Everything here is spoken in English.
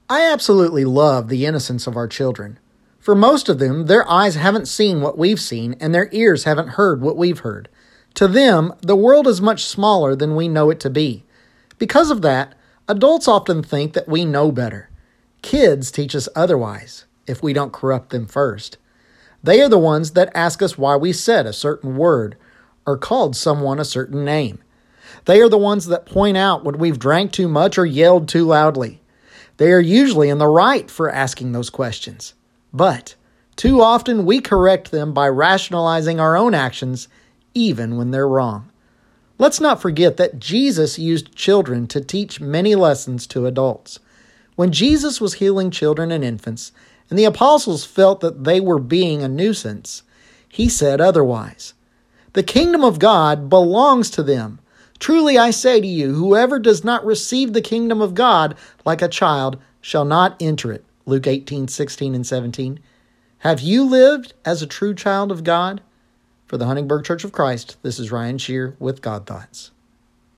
I absolutely love the innocence of our children. For most of them, their eyes haven't seen what we've seen, and their ears haven't heard what we've heard. To them, the world is much smaller than we know it to be. Because of that, adults often think that we know better. Kids teach us otherwise, if we don't corrupt them first. They are the ones that ask us why we said a certain word, or called someone a certain name. They are the ones that point out when we've drank too much or yelled too loudly. They are usually in the right for asking those questions. But too often we correct them by rationalizing our own actions, even when they're wrong. Let's not forget that Jesus used children to teach many lessons to adults. When Jesus was healing children and infants, and the apostles felt that they were being a nuisance, he said otherwise. The kingdom of God belongs to them. Truly I say to you, whoever does not receive the kingdom of God like a child shall not enter it. Luke 18:16 and 17. Have you lived as a true child of God? For the Huntingburg Church of Christ, this is Ryan Shear with God Thoughts.